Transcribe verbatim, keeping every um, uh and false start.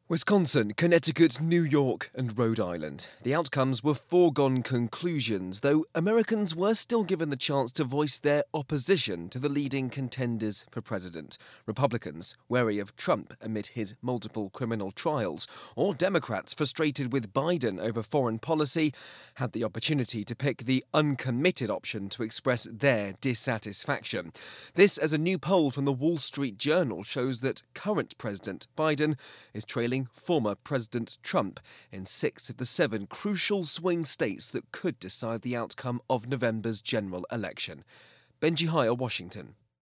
Wisconsin, Connecticut, New York, and Rhode Island. The outcomes were foregone conclusions, though Americans were still given the chance to voice their opposition to the leading contenders for president. Republicans, wary of Trump amid his multiple criminal trials, or Democrats frustrated with Biden over foreign policy, had the opportunity to pick the uncommitted option to express their dissatisfaction. This, as a new poll from the Wall Street Journal shows that current President Biden is trailing former President Trump in six of the seven crucial swing states that could decide the outcome of November's general election. Benji Hire, Washington.